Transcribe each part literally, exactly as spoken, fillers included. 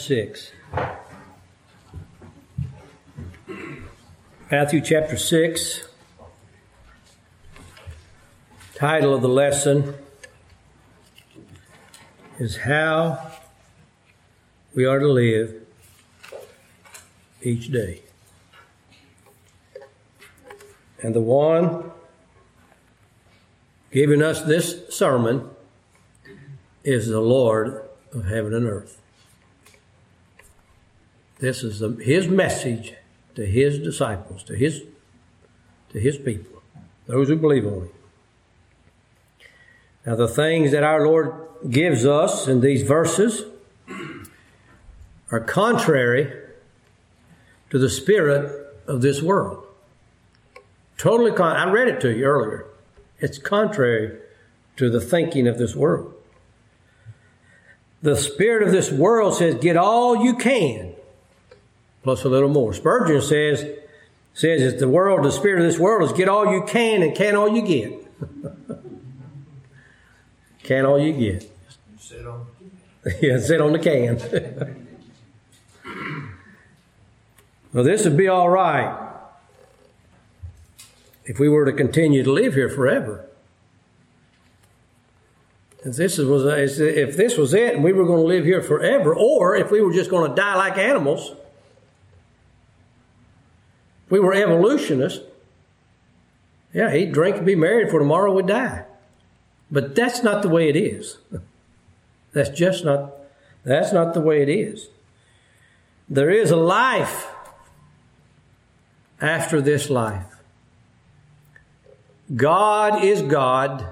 six. Matthew chapter six. Title of the lesson is How We Are to Live Each Day. And the one giving us this sermon is the Lord of heaven and earth. This is the, his message to his disciples, to his, to his people, those who believe on him. Now, the things that our Lord gives us in these verses are contrary to the spirit of this world. Totally con- I read it to you earlier. It's contrary to the thinking of this world. The spirit of this world says, get all you can, plus a little more. Spurgeon says, says that the world, the spirit of this world is get all you can and can all you get. Can all you get. Sit on the can. Yeah, sit on the can. Well, this would be all right if we were to continue to live here forever. If this was if this was it and we were going to live here forever, or if we were just going to die like animals, we were evolutionists. Yeah, eat, drink, and be married, for tomorrow we die. But that's not the way it is. That's just not, that's not the way it is. There is a life after this life. God is God,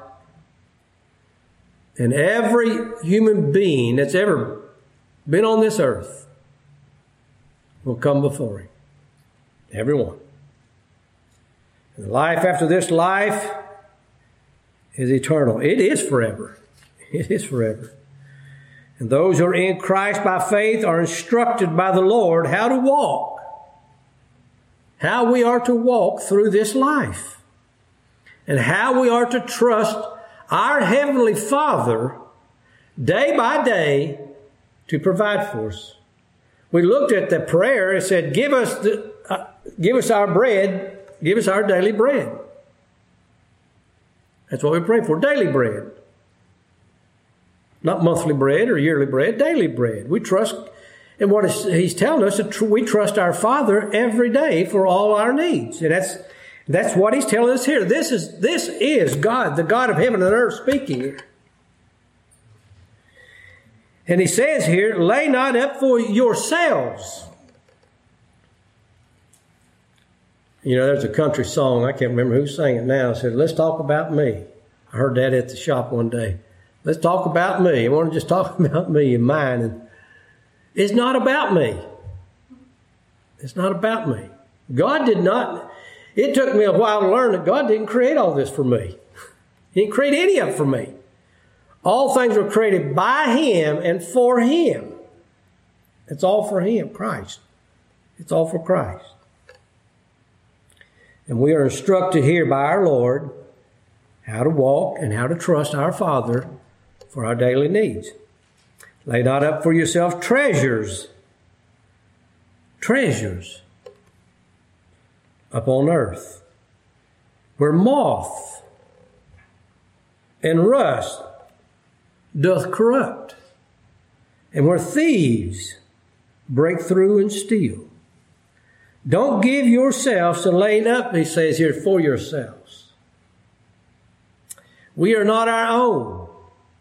and every human being that's ever been on this earth will come before him. Everyone. And the life after this life is eternal. It is forever. It is forever. And those who are in Christ by faith are instructed by the Lord how to walk. How we are to walk through this life. And how we are to trust our Heavenly Father day by day to provide for us. We looked at the prayer. It said, give us, the, uh, give us our bread. Give us our daily bread. That's what we pray for, daily bread. Not monthly bread or yearly bread, daily bread. We trust, and what is, he's telling us, that we trust our Father every day for all our needs. And that's that's what he's telling us here. This is, this is God, the God of heaven and earth speaking. And he says here, lay not up for yourselves. You know, there's a country song, I can't remember who sang it now. It said, let's talk about me. I heard that at the shop one day. Let's talk about me. I want to just talk about me and mine. And it's not about me. It's not about me. God did not, it took me a while to learn that God didn't create all this for me. He didn't create any of it for me. All things were created by Him and for Him. It's all for Him, Christ. It's all for Christ. And we are instructed here by our Lord how to walk and how to trust our Father for our daily needs. Lay not up for yourself treasures, treasures upon earth, where moth and rust doth corrupt, and where thieves break through and steal. Don't give yourselves to laying up, he says here, for yourselves. We are not our own.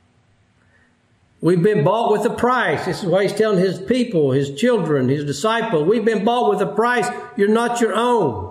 We've been bought with a price. This is why he's telling his people, his children, his disciples, we've been bought with a price. You're not your own.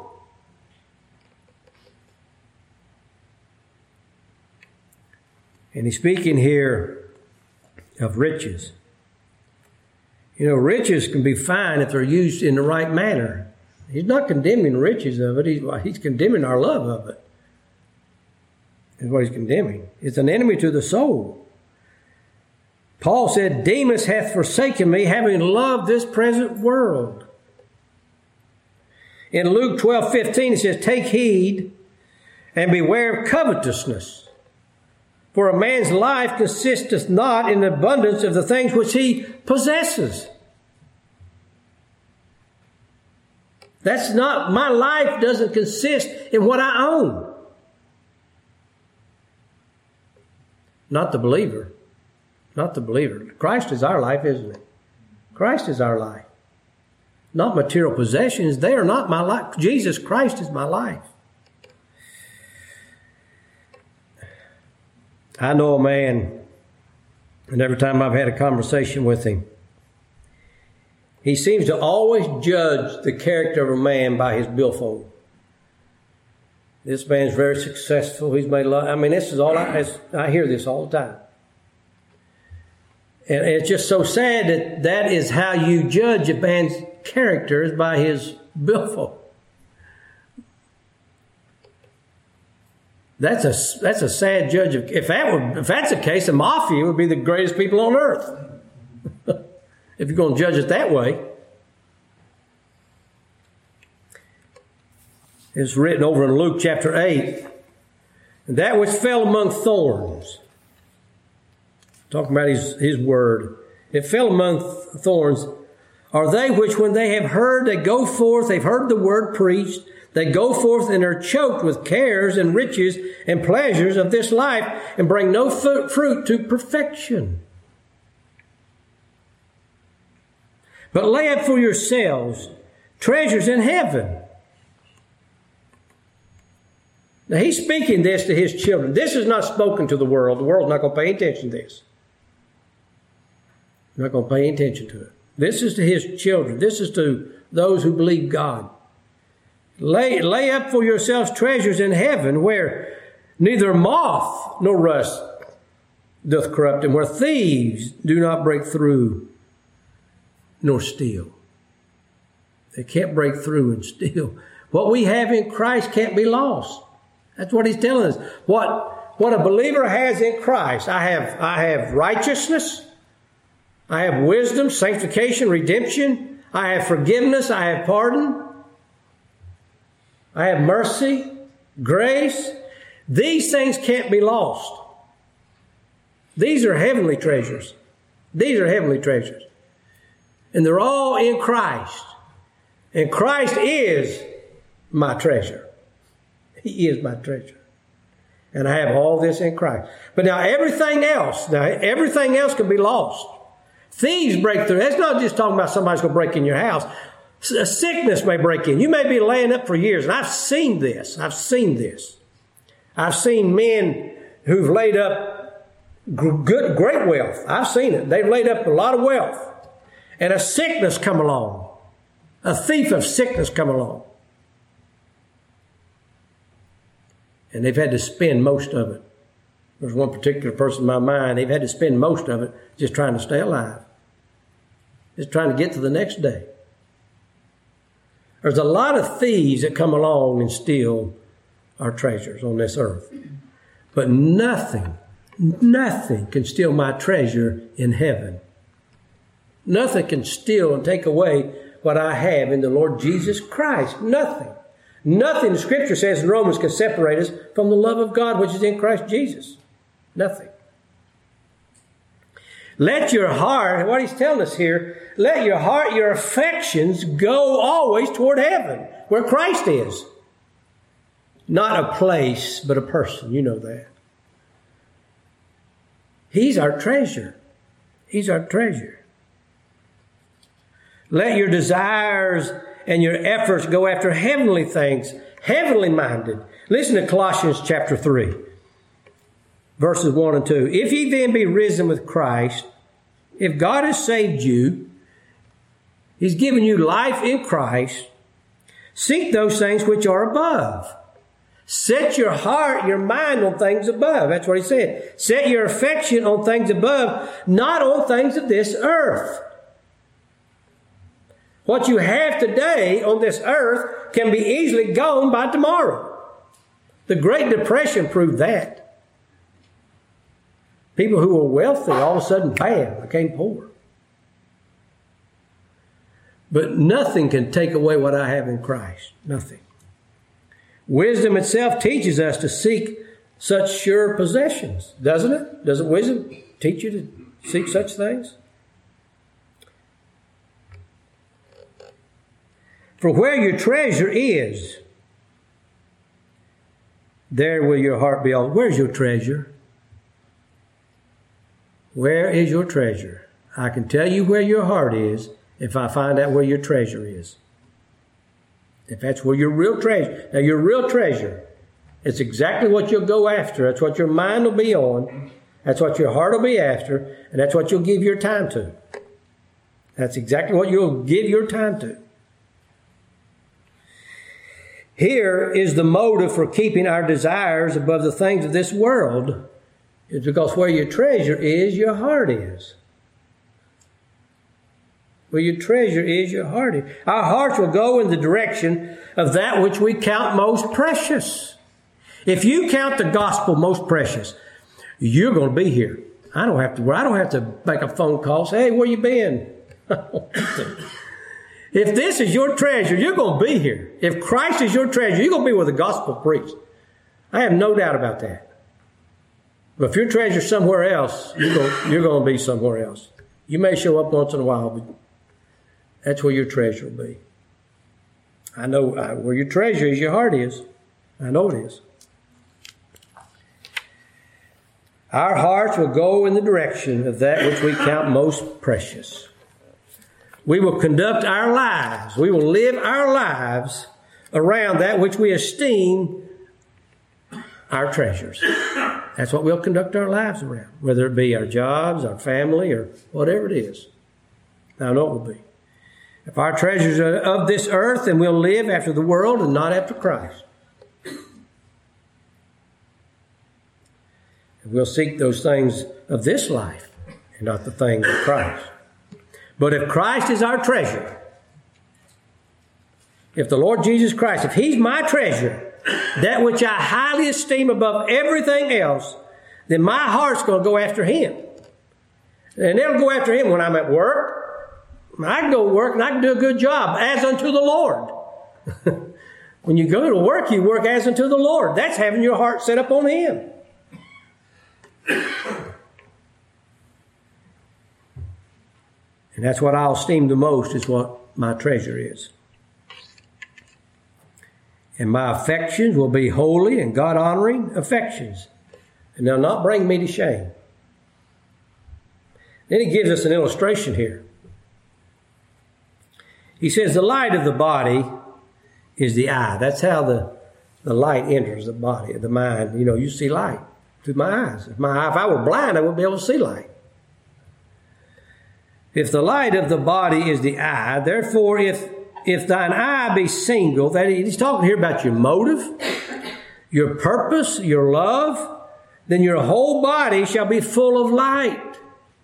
And he's speaking here of riches. You know, riches can be fine if they're used in the right manner. He's not condemning the riches of it. He's, he's condemning our love of it. Is what he's condemning. It's an enemy to the soul. Paul said, Demas hath forsaken me, having loved this present world. In Luke twelve fifteen, it says, take heed and beware of covetousness. For a man's life consisteth not in the abundance of the things which he possesses. That's not, my life doesn't consist in what I own. Not the believer. Not the believer. Christ is our life, isn't it? Christ is our life. Not material possessions. They are not my life. Jesus Christ is my life. I know a man, and every time I've had a conversation with him, he seems to always judge the character of a man by his billfold. This man's very successful. He's made a lot. I mean, this is all I, I hear this all the time. And it's just so sad that that is how you judge a man's character, is by his billfold. That's a, that's a sad judge. Of, if that were, if that's the case, the mafia would be the greatest people on earth. If you're going to judge it that way. It's written over in Luke chapter eight. And that which fell among thorns. Talking about his, his word. It fell among th- thorns. Are they which when they have heard, they go forth, they've heard the word preached, they go forth and are choked with cares and riches and pleasures of this life and bring no f- fruit to perfection. But lay up for yourselves treasures in heaven. Now he's speaking this to his children. This is not spoken to the world. The world's not going to pay attention to this. They're not going to pay attention to it. This is to his children. This is to those who believe God. Lay, lay up for yourselves treasures in heaven, where neither moth nor rust doth corrupt, and where thieves do not break through nor steal. They can't break through and steal. What we have in Christ can't be lost. That's what he's telling us. What, what a believer has in Christ. I have, I have righteousness. I have wisdom, sanctification, redemption. I have forgiveness. I have pardon. I have mercy, grace. These things can't be lost. These are heavenly treasures. These are heavenly treasures. And they're all in Christ. And Christ is my treasure. He is my treasure. And I have all this in Christ. But now everything else, now everything else can be lost. Thieves break through. That's not just talking about somebody's going to break in your house. A sickness may break in. You may be laying up for years. And I've seen this. I've seen this. I've seen men who've laid up good, great wealth. I've seen it. They've laid up a lot of wealth. And a sickness come along. A thief of sickness come along. And they've had to spend most of it. There's one particular person in my mind, they've had to spend most of it just trying to stay alive. Just trying to get to the next day. There's a lot of thieves that come along and steal our treasures on this earth. But nothing, nothing can steal my treasure in heaven. Nothing can steal and take away what I have in the Lord Jesus Christ. Nothing. Nothing, the Scripture says in Romans, can separate us from the love of God which is in Christ Jesus. Nothing. Let your heart, what he's telling us here, let your heart, your affections go always toward heaven, where Christ is. Not a place, but a person. You know that. He's our treasure. He's our treasure. Let your desires and your efforts go after heavenly things, heavenly minded. Listen to Colossians chapter three, verses one and two. If ye then be risen with Christ, if God has saved you, He's given you life in Christ, seek those things which are above. Set your heart, your mind on things above. That's what he said. Set your affection on things above, not on things of this earth. What you have today on this earth can be easily gone by tomorrow. The Great Depression proved that. People who were wealthy all of a sudden, bam, became poor. But nothing can take away what I have in Christ. Nothing. Wisdom itself teaches us to seek such sure possessions, doesn't it? Doesn't wisdom teach you to seek such things? For where your treasure is, there will your heart be also. Where's your treasure? Where is your treasure? I can tell you where your heart is if I find out where your treasure is. If that's where your real treasure. Now your real treasure, it's exactly what you'll go after. That's what your mind will be on. That's what your heart will be after. And that's what you'll give your time to. That's exactly what you'll give your time to. Here is the motive for keeping our desires above the things of this world. It's because where your treasure is, your heart is. Where your treasure is, your heart is. Our hearts will go in the direction of that which we count most precious. If you count the gospel most precious, you're going to be here. I don't have to. I don't have to make a phone call. Say, hey, where you been? If this is your treasure, you're going to be here. If Christ is your treasure, you're going to be where the gospel preached. I have no doubt about that. But if your treasure's somewhere else, you're going, you're going to be somewhere else. You may show up once in a while, but that's where your treasure will be. I know I, where your treasure is, your heart is. I know it is. Our hearts will go in the direction of that which we count most precious. We will conduct our lives. We will live our lives around that which we esteem our treasures. That's what we'll conduct our lives around, whether it be our jobs, our family, or whatever it is. I know it will be. If our treasures are of this earth, then we'll live after the world and not after Christ. And we'll seek those things of this life and not the things of Christ. But if Christ is our treasure, if the Lord Jesus Christ, if He's my treasure, that which I highly esteem above everything else, then my heart's going to go after Him. And it'll go after Him when I'm at work. I can go to work and I can do a good job as unto the Lord. When you go to work, you work as unto the Lord. That's having your heart set up on Him. And that's what I'll esteem the most, is what my treasure is. And my affections will be holy and God-honoring affections. And they'll not bring me to shame. Then he gives us an illustration here. He says the light of the body is the eye. That's how the, the light enters the body, the mind. You know, you see light through my eyes. If, my, if I were blind, I wouldn't be able to see light. If the light of the body is the eye, therefore if if thine eye be single, that he's talking here about your motive, your purpose, your love, then your whole body shall be full of light.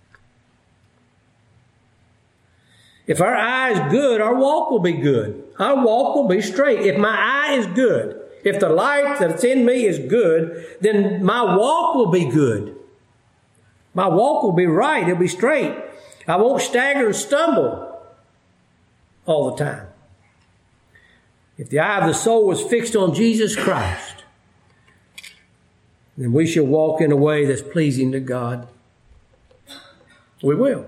If our eye is good, our walk will be good. Our walk will be straight. If my eye is good, if the light that's in me is good, then my walk will be good. My walk will be right. It'll be straight. I won't stagger and stumble all the time. If the eye of the soul was fixed on Jesus Christ, then we shall walk in a way that's pleasing to God. We will.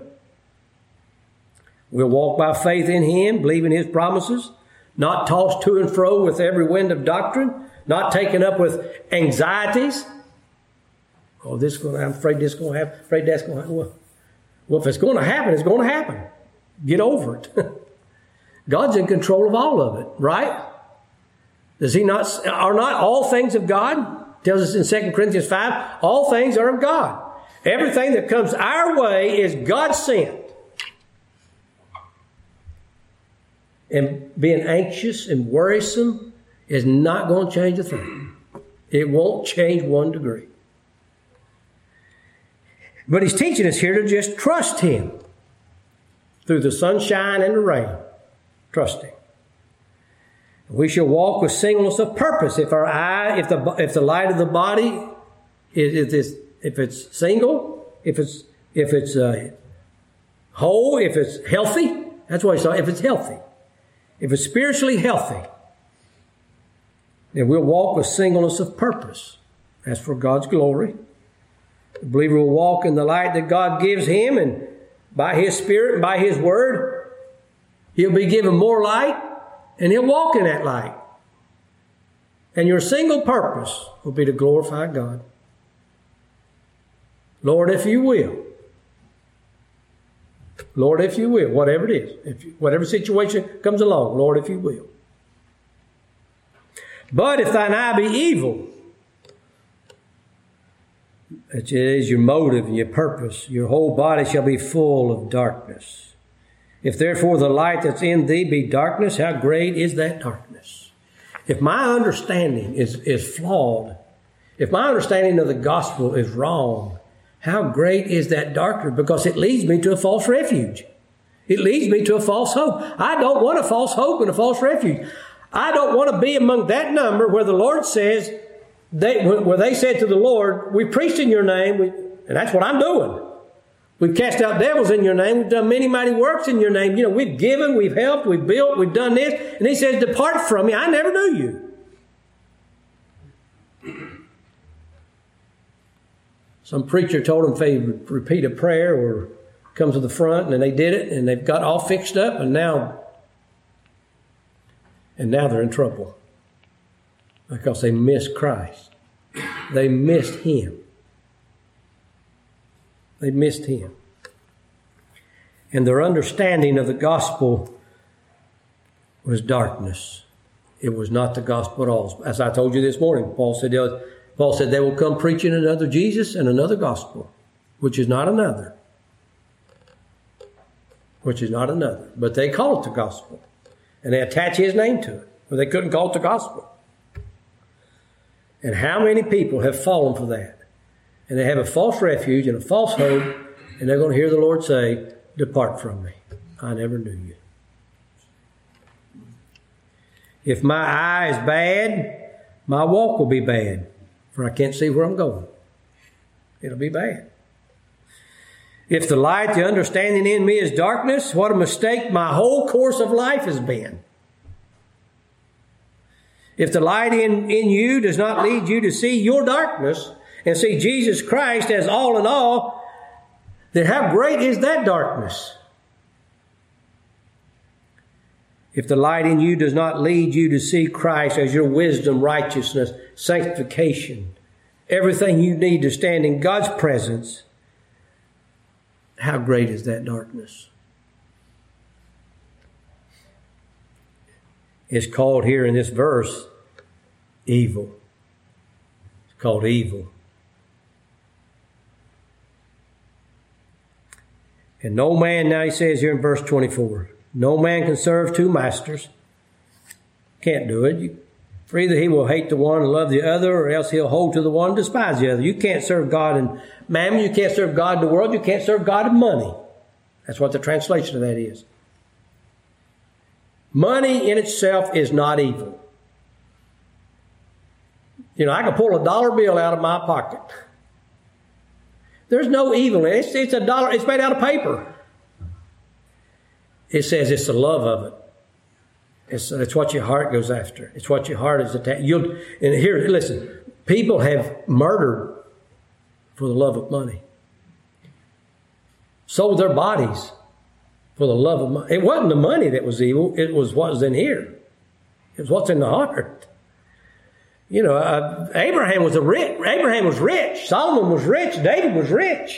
We'll walk by faith in Him, believing His promises, not tossed to and fro with every wind of doctrine, not taken up with anxieties. Oh, this is going to happen. I'm afraid this is going to happen. Afraid that's going to happen. Well, well, if it's going to happen, it's going to happen. Get over it. God's in control of all of it, right? Does He not? Are not all things of God? Tells us in Second Corinthians five, all things are of God. Everything that comes our way is God sent. And being anxious and worrisome is not going to change a thing. It won't change one degree. But he's teaching us here to just trust Him through the sunshine and the rain. Trust Him. We shall walk with singleness of purpose. If our eye, if the if the light of the body is, is if it's single, if it's if it's uh, whole, if it's healthy, that's what he's talking. If it's healthy, if it's spiritually healthy, then we'll walk with singleness of purpose. That's for God's glory. The believer will walk in the light that God gives him, and by His Spirit and by His Word, he'll be given more light. And he'll walk in that light. And your single purpose will be to glorify God. Lord, if you will. Lord, if you will, whatever it is, if you, whatever situation comes along, Lord, if you will. But if thine eye be evil, it is your motive and your purpose, your whole body shall be full of darkness. If therefore the light that's in thee be darkness, how great is that darkness? If my understanding is, is flawed, if my understanding of the gospel is wrong, how great is that darkness? Because it leads me to a false refuge. It leads me to a false hope. I don't want a false hope and a false refuge. I don't want to be among that number where the Lord says, they, where they said to the Lord, we preached in your name, we, and that's what I'm doing. We've cast out devils in your name. We've done many mighty works in your name. You know, we've given, we've helped, we've built, we've done this. And he says, depart from me. I never knew you. Some preacher told them if they would repeat a prayer or come to the front, and they did it, and they've got all fixed up, and now, and now they're in trouble because they missed Christ. They missed Him. They missed Him. And their understanding of the gospel was darkness. It was not the gospel at all. As I told you this morning, Paul said, Paul said they will come preaching another Jesus and another gospel, which is not another. Which is not another. But they call it the gospel. And they attach His name to it. But they couldn't call it the gospel. And how many people have fallen for that? And they have a false refuge and a false hope, and they're going to hear the Lord say, depart from me. I never knew you. If my eye is bad, my walk will be bad, for I can't see where I'm going. It'll be bad. If the light, the understanding in me is darkness, what a mistake my whole course of life has been. If the light in, in you does not lead you to see your darkness and see Jesus Christ as all in all, then how great is that darkness? If the light in you does not lead you to see Christ as your wisdom, righteousness, sanctification, everything you need to stand in God's presence, how great is that darkness? It's called here in this verse evil. It's called evil. And no man, now he says here in verse twenty-four, no man can serve two masters. Can't do it. You, for either he will hate the one and love the other, or else he'll hold to the one and despise the other. You can't serve God and mammon. You can't serve God in the world. You can't serve God in money. That's what the translation of that is. Money in itself is not evil. You know, I can pull a dollar bill out of my pocket. There's no evil in it. It's, it's a dollar. It's made out of paper. It says it's the love of it. It's, it's what your heart goes after. It's what your heart is attached. You'll, and here, listen, people have murdered for the love of money. Sold their bodies for the love of money. It wasn't the money that was evil. It was what was in here. It was what's in the heart. You know, uh, Abraham was a rich. Abraham was rich. Solomon was rich. David was rich.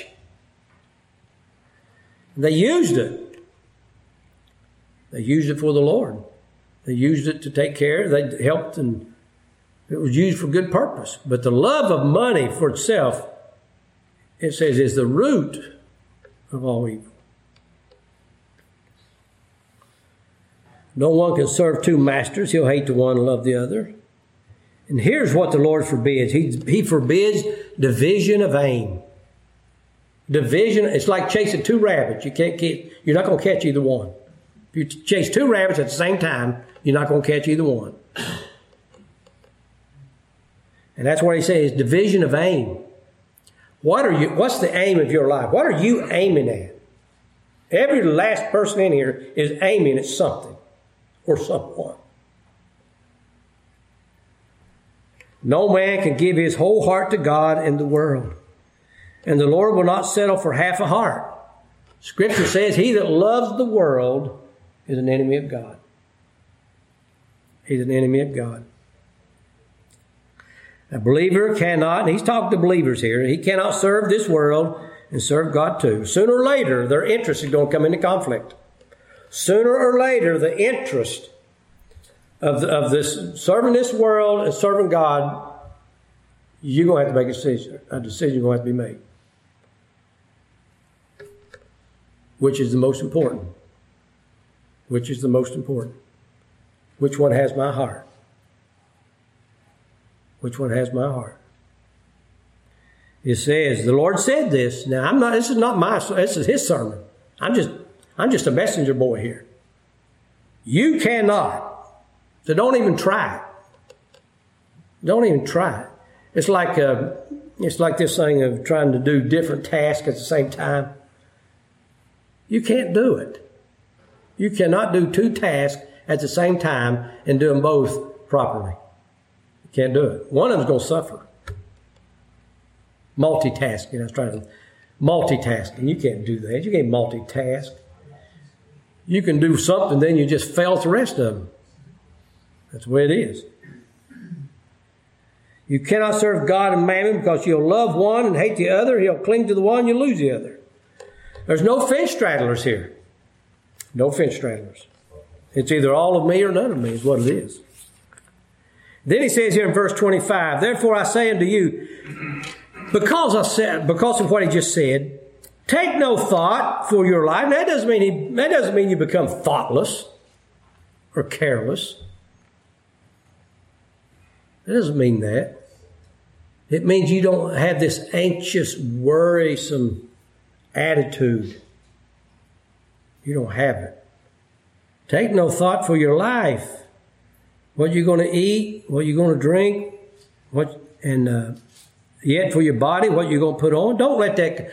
They used it. They used it for the Lord. They used it to take care. They helped, and it was used for good purpose. But the love of money for itself, it says, is the root of all evil. No one can serve two masters. He'll hate the one and love the other. And here's what the Lord forbids. He, he forbids division of aim. Division, it's like chasing two rabbits. You can't get, you're not going to catch either one. If you chase two rabbits at the same time, you're not going to catch either one. And that's what he says, division of aim. What are you, what's the aim of your life? What are you aiming at? Every last person in here is aiming at something or someone. No man can give his whole heart to God and the world. And the Lord will not settle for half a heart. Scripture says, he that loves the world is an enemy of God. He's an enemy of God. A believer cannot, and he's talking to believers here, he cannot serve this world and serve God too. Sooner or later, their interest is going to come into conflict. Sooner or later, the interest of, the, of this serving this world and serving God, you're going to have to make a decision. A decision going to have to be made. Which is the most important? Which is the most important? Which one has my heart? Which one has my heart? It says, the Lord said this. Now, I'm not, this is not my, this is His sermon. I'm just, I'm just a messenger boy here. You cannot. So don't even try it. Don't even try it. It's like, uh, it's like this thing of trying to do different tasks at the same time. You can't do it. You cannot do two tasks at the same time and do them both properly. You can't do it. One of them's going to suffer. Multitasking. I was trying to multitasking. You can't do that. You can't multitask. You can do something, then you just fail at the rest of them. That's the way it is. You cannot serve God and mammon because you'll love one and hate the other. He'll cling to the one, you'll lose the other. There's no fence straddlers here. No fence straddlers. It's either all of me or none of me is what it is. Then he says here in verse twenty-five, therefore I say unto you, because I said, because of what he just said, take no thought for your life. Now, that doesn't mean he, that doesn't mean you become thoughtless or careless. That doesn't mean that. It means you don't have this anxious, worrisome attitude. You don't have it. Take no thought for your life. What you're going to eat, what you're going to drink, what and uh, yet for your body, what you're going to put on. Don't let that.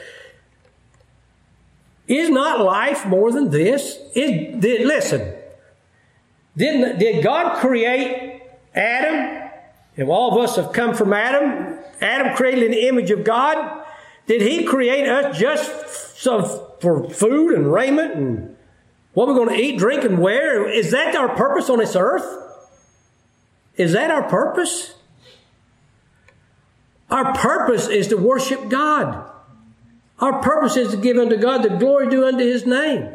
Is not life more than this? Is, did, listen, didn't did God create Adam? And all of us have come from Adam. Adam created in the image of God. Did He create us just so for food and raiment and what we're going to eat, drink, and wear? Is that our purpose on this earth? Is that our purpose? Our purpose is to worship God. Our purpose is to give unto God the glory due unto His name.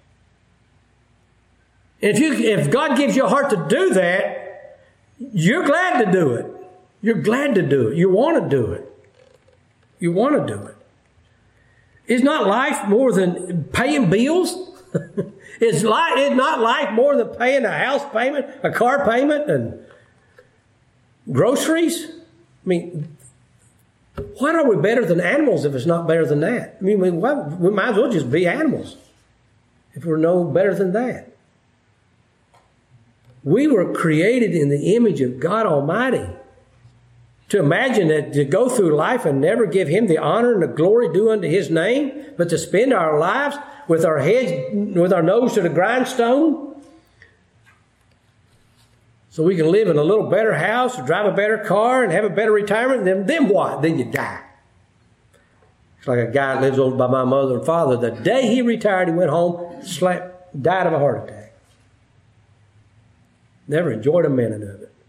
And if you, if God gives you a heart to do that, you're glad to do it. You're glad to do it. You want to do it. You want to do it. Is not life more than paying bills? is, life, is not life more than paying a house payment, a car payment, and groceries? I mean, why are we better than animals if it's not better than that? I mean, we, we might as well just be animals if we're no better than that. We were created in the image of God Almighty. To imagine that to go through life and never give Him the honor and the glory due unto His name, but to spend our lives with our heads, with our nose to the grindstone, so we can live in a little better house, or drive a better car, and have a better retirement, then, then what? Then you die. It's like a guy that lives over by my mother and father. The day he retired, he went home, slept, died of a heart attack. Never enjoyed a minute of it.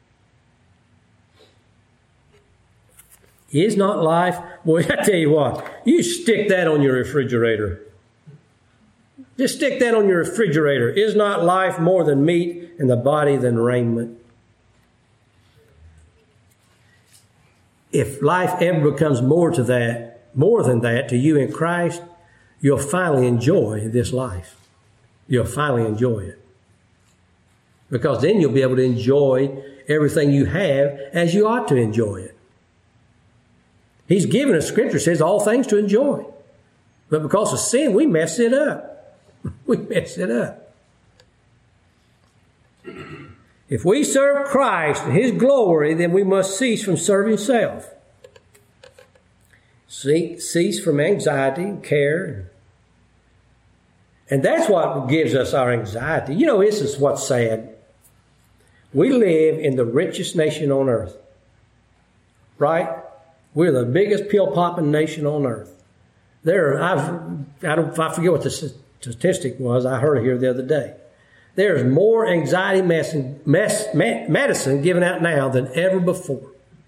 Is not life? Boy, I tell you what, you stick that on your refrigerator. Just stick that on your refrigerator. Is not life more than meat and the body than raiment? If life ever becomes more to that, more than that to you in Christ, you'll finally enjoy this life. You'll finally enjoy it. Because then you'll be able to enjoy everything you have as you ought to enjoy it. He's given us, Scripture says, all things to enjoy. But because of sin, we mess it up. We mess it up. If we serve Christ and His glory, then we must cease from serving self. Cease from anxiety and care. And that's what gives us our anxiety. You know, this is what's sad. We live in the richest nation on earth. Right? We're the biggest pill-popping nation on earth. There, I've, I don't, I forget what the statistic was. I heard it here the other day. There's more anxiety medicine, medicine given out now than ever before.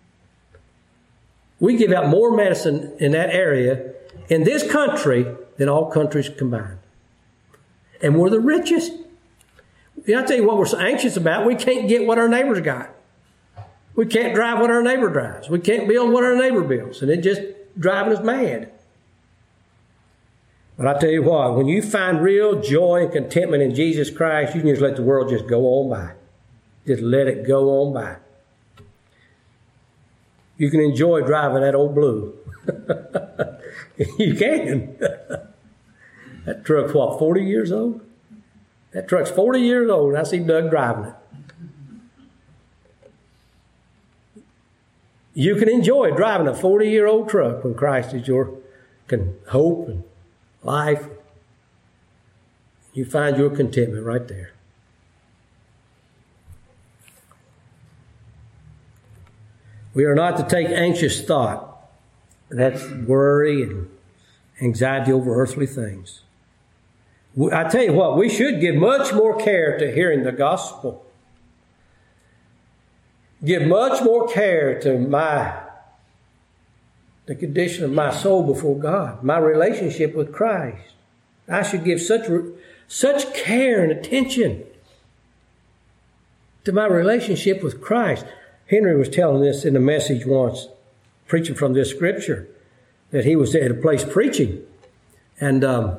We give out more medicine in that area in this country than all countries combined. And we're the richest. I tell you what we're so anxious about. We can't get what our neighbors got. We can't drive what our neighbor drives. We can't build what our neighbor builds. And it's just driving us mad. But I tell you what, when you find real joy and contentment in Jesus Christ, you can just let the world just go on by. Just let it go on by. You can enjoy driving that old blue. You can. That truck's what, forty years old? That truck's forty years old, and I see Doug driving it. You can enjoy driving a forty-year-old truck when Christ is your hope and life. You find your contentment right there. We are not to take anxious thought. That's worry and anxiety over earthly things. I tell you what, we should give much more care to hearing the gospel. Give much more care to my, the condition of my soul before God, my relationship with Christ. I should give such, such care and attention to my relationship with Christ. Henry was telling this in a message once, preaching from this scripture, that he was at a place preaching. And um,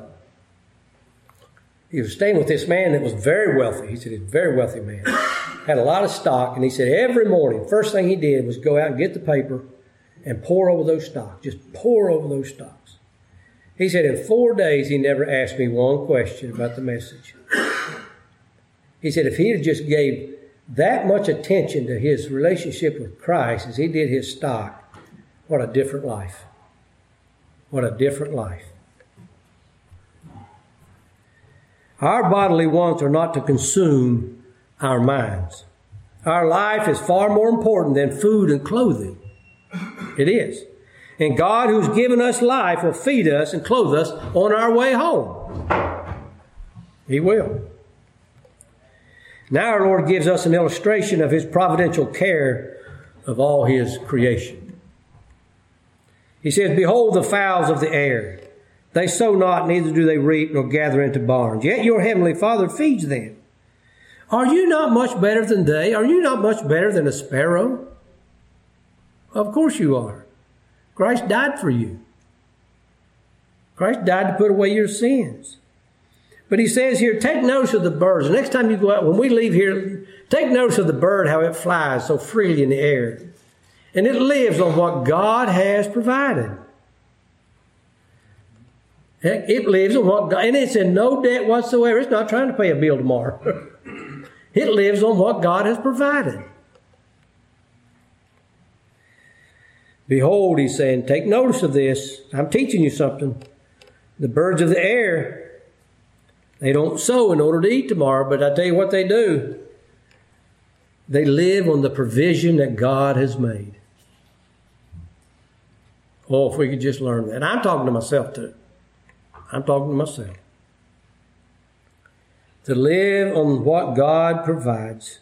he was staying with this man that was very wealthy. He said he's a very wealthy man. Had a lot of stock. And he said every morning, first thing he did was go out and get the paper and pour over those stocks. Just pour over those stocks. He said in four days, he never asked me one question about the message. He said if he had just gave that much attention to his relationship with Christ as he did his stock, what a different life. What a different life. Our bodily wants are not to consume our minds. Our life is far more important than food and clothing. It is. And God, who's given us life, will feed us and clothe us on our way home. He will. Now our Lord gives us an illustration of His providential care of all His creation. He says, behold the fowls of the air. They sow not, neither do they reap, nor gather into barns. Yet your heavenly Father feeds them. Are you not much better than they? Are you not much better than a sparrow? Of course you are. Christ died for you. Christ died to put away your sins. But He says here, take notice of the birds. The next time you go out, when we leave here, take notice of the bird, how it flies so freely in the air. And it lives on what God has provided. It lives on what God, and it's in no debt whatsoever. It's not trying to pay a bill tomorrow. It lives on what God has provided. Behold, He's saying, take notice of this. I'm teaching you something. The birds of the air, they don't sow in order to eat tomorrow, but I tell you what they do. They live on the provision that God has made. Oh, if we could just learn that. I'm talking to myself too. I'm talking to myself. To live on what God provides.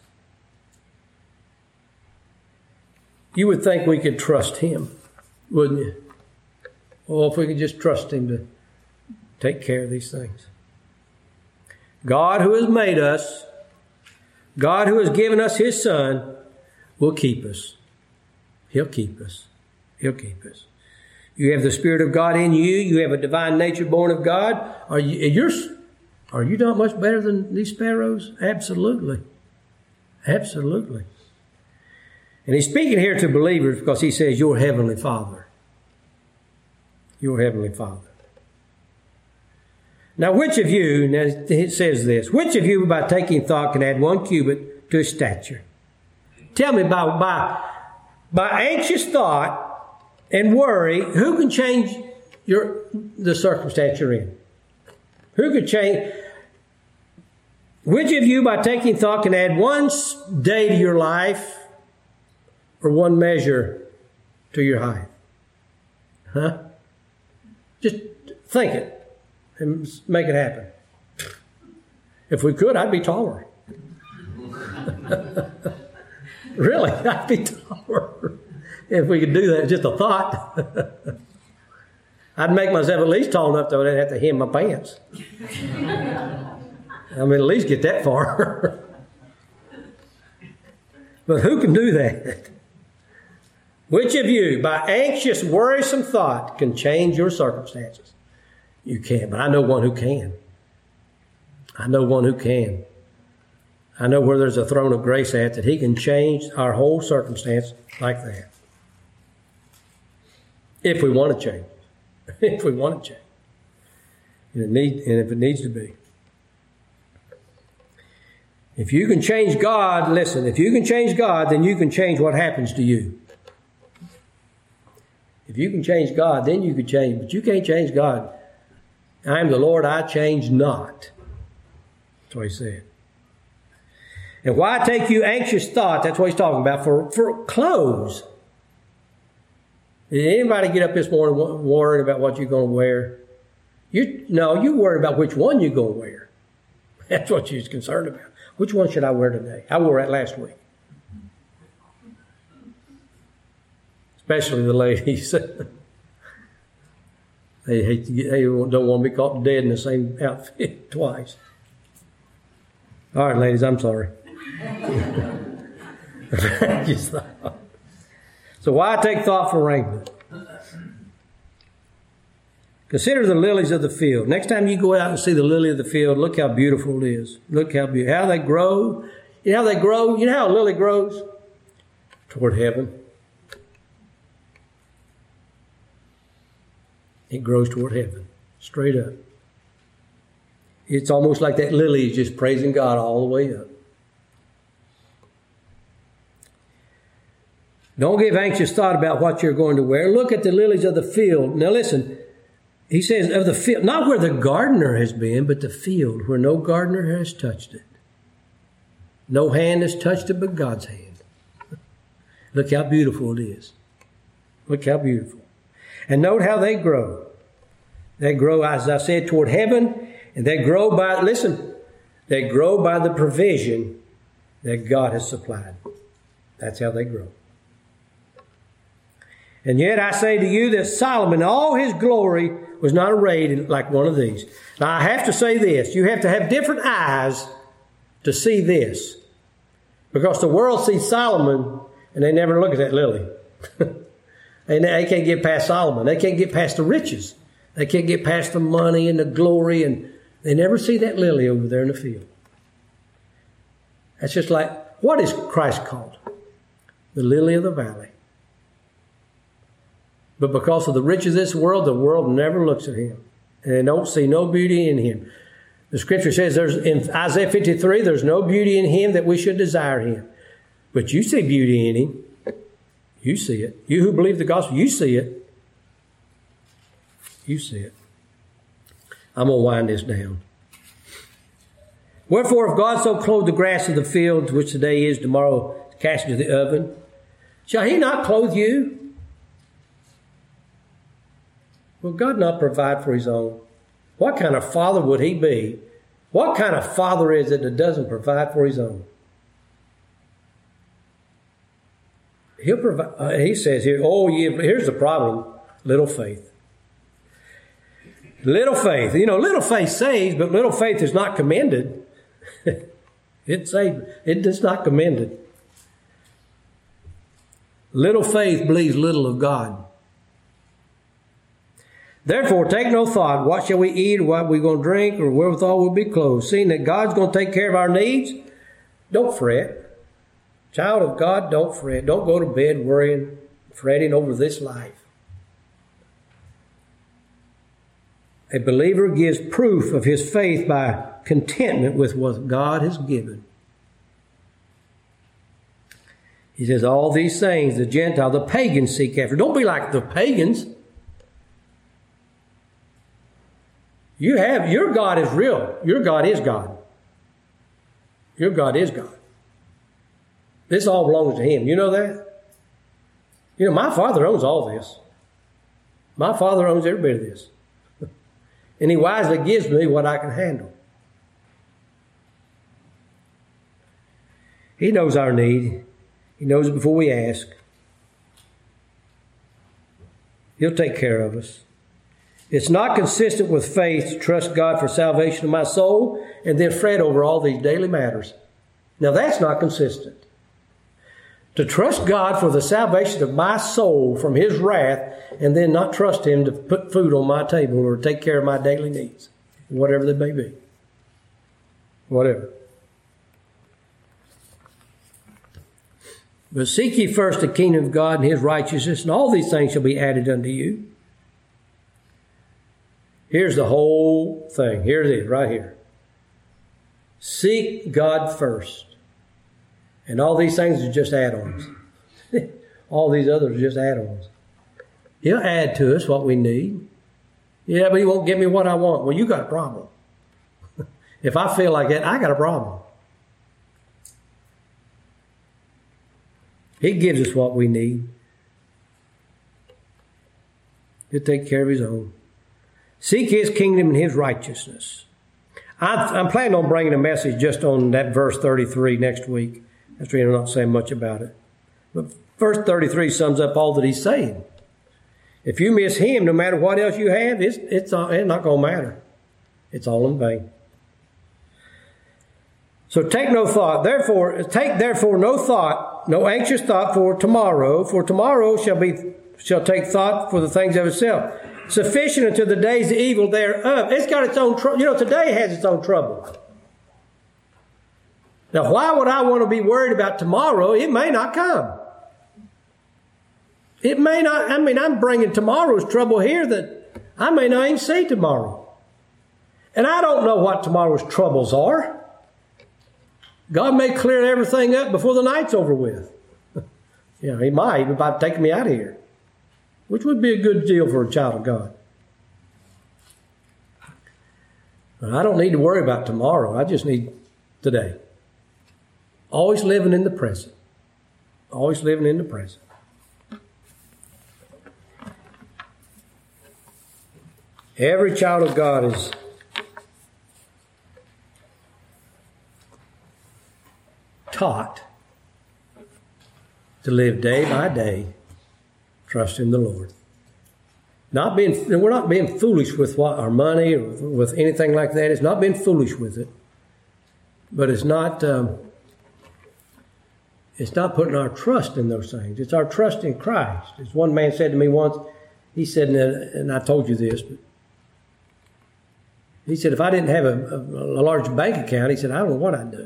You would think we could trust Him, wouldn't you? Oh, if we could just trust Him to take care of these things. God who has made us, God who has given us His Son, will keep us. He'll keep us. He'll keep us. You have the Spirit of God in you. You have a divine nature born of God. Are you, you're, are you not much better than these sparrows? Absolutely. Absolutely. And He's speaking here to believers because He says, your Heavenly Father. Your Heavenly Father. Now, which of you, now it says this, which of you by taking thought can add one cubit to his stature? Tell me, by, by, by anxious thought and worry, who can change your the circumstance you're in? Who could change? Which of you, by taking thought, can add one day to your life or one measure to your height? Huh? Just think it and make it happen. If we could, I'd be taller. Really, I'd be taller. If we could do that, just a thought. I'd make myself at least tall enough that I didn't have to hem my pants. I mean, at least get that far. But who can do that? Which of you, by anxious, worrisome thought, can change your circumstances? You can't, but I know one who can. I know one who can. I know where there's a throne of grace at, that he can change our whole circumstance like that. If we want to change. If we want to change. And, it need, and if it needs to be. If you can change God, listen, if you can change God, then you can change what happens to you. If you can change God, then you can change, but you can't change God. I am the Lord, I change not. That's what he said. And why take you anxious thought? That's what he's talking about, for, for clothes. Did anybody get up this morning worried about what you're going to wear? You, no, you worry about which one you're going to wear. That's what you're concerned about. Which one should I wear today? I wore that last week. Especially the ladies. They hate to get, they don't want to be caught dead in the same outfit twice. All right, ladies, I'm sorry. Just thought. So why take thought for raiment? Consider the lilies of the field. Next time you go out and see the lily of the field, look how beautiful it is. Look how beautiful. How they grow. You know how they grow? You know how a lily grows? Toward heaven. It grows toward heaven. Straight up. It's almost like that lily is just praising God all the way up. Don't give anxious thought about what you're going to wear. Look at the lilies of the field. Now listen, he says of the field, not where the gardener has been, but the field where no gardener has touched it. No hand has touched it but God's hand. Look how beautiful it is. Look how beautiful. And note how they grow. They grow, as I said, toward heaven, and they grow by, listen, they grow by the provision that God has supplied. That's how they grow. And yet I say to you that Solomon, all his glory, was not arrayed like one of these. Now I have to say this. You have to have different eyes to see this. Because the world sees Solomon and they never look at that lily. And they can't get past Solomon. They can't get past the riches. They can't get past the money and the glory. And they never see that lily over there in the field. That's just like, what is Christ called? The lily of the valley. But because of the riches of this world, the world never looks at him. And they don't see no beauty in him. The scripture says there's in Isaiah fifty-three, there's no beauty in him that we should desire him. But you see beauty in him. You see it. You who believe the gospel, you see it. You see it. I'm going to wind this down. Wherefore, if God so clothe the grass of the field, which today is, tomorrow cast into the oven, shall he not clothe you? Will God not provide for his own? What kind of father would he be? What kind of father is it that doesn't provide for his own? He'll provide. Uh, he says here, oh, yeah, here's the problem. Little faith. Little faith. You know, little faith saves, but little faith is not commended. It's saved. It is not commended. Little faith believes little of God. Therefore, take no thought, what shall we eat, or what are we going to drink, or wherewithal we'll be clothed. Seeing that God's going to take care of our needs, don't fret. Child of God, don't fret. Don't go to bed worrying, fretting over this life. A believer gives proof of his faith by contentment with what God has given. He says, all these things, the Gentile, the pagans seek after. Don't be like the pagans. You have, your God is real. Your God is God. Your God is God. This all belongs to him. You know that? You know, my Father owns all this. My Father owns every bit of this. And he wisely gives me what I can handle. He knows our need. He knows it before we ask. He'll take care of us. It's not consistent with faith to trust God for salvation of my soul and then fret over all these daily matters. Now that's not consistent. To trust God for the salvation of my soul from His wrath and then not trust Him to put food on my table or take care of my daily needs, whatever they may be. Whatever. But seek ye first the kingdom of God and His righteousness, and all these things shall be added unto you. Here's the whole thing. Here it is, right here. Seek God first. And all these things are just add-ons. All these others are just add-ons. He'll add to us what we need. Yeah, but He won't give me what I want. Well, you got a problem. If I feel like that, I got a problem. He gives us what we need. He'll take care of His own. Seek His kingdom and His righteousness. I'm, I'm planning on bringing a message just on that verse thirty-three next week. That's really not saying much about it. But verse thirty-three sums up all that he's saying. If you miss Him, no matter what else you have, it's, it's, it's not going to matter. It's all in vain. So take no thought. Therefore, take therefore no thought, no anxious thought for tomorrow, for tomorrow shall be shall take thought for the things of itself. Sufficient unto the day's evil thereof. It's got its own trouble. You know, today has its own trouble. Now, why would I want to be worried about tomorrow? It may not come. It may not. I mean, I'm bringing tomorrow's trouble here that I may not even see tomorrow. And I don't know what tomorrow's troubles are. God may clear everything up before the night's over with. You know, He might, even by taking me out of here, which would be a good deal for a child of God. But I don't need to worry about tomorrow. I just need today. Always living in the present. Always living in the present. Every child of God is taught to live day by day, trusting the Lord. Not being, we're not being foolish with what our money or with anything like that. It's not being foolish with it, but it's not. Um, it's not putting our trust in those things. It's our trust in Christ. As one man said to me once, he said, and I told you this, but he said, if I didn't have a, a, a large bank account, he said, I don't know what I'd do.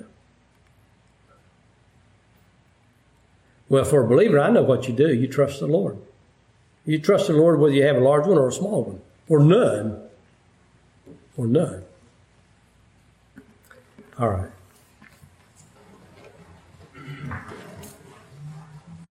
Well, for a believer, I know what you do. You trust the Lord. You trust the Lord whether you have a large one or a small one, or none, or none. All right.